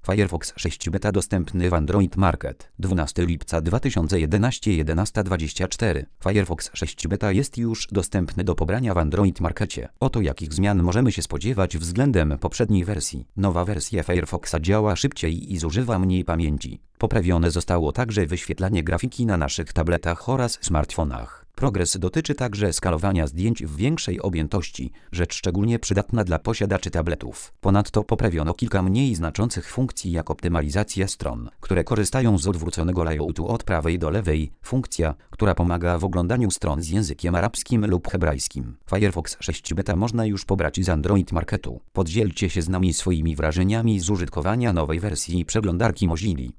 Firefox 6 Beta dostępny w Android Market. 12 lipca 2011 11:24. Firefox 6 Beta jest już dostępny do pobrania w Android Markecie. Oto jakich zmian możemy się spodziewać względem poprzedniej wersji. Nowa wersja Firefoxa działa szybciej i zużywa mniej pamięci. Poprawione zostało także wyświetlanie grafiki na naszych tabletach oraz smartfonach. Progres dotyczy także skalowania zdjęć w większej objętości, rzecz szczególnie przydatna dla posiadaczy tabletów. Ponadto poprawiono kilka mniej znaczących funkcji jak optymalizacja stron, które korzystają z odwróconego layoutu od prawej do lewej, funkcja, która pomaga w oglądaniu stron z językiem arabskim lub hebrajskim. Firefox 6 Beta można już pobrać z Android Marketu. Podzielcie się z nami swoimi wrażeniami z użytkowania nowej wersji przeglądarki Mozilla.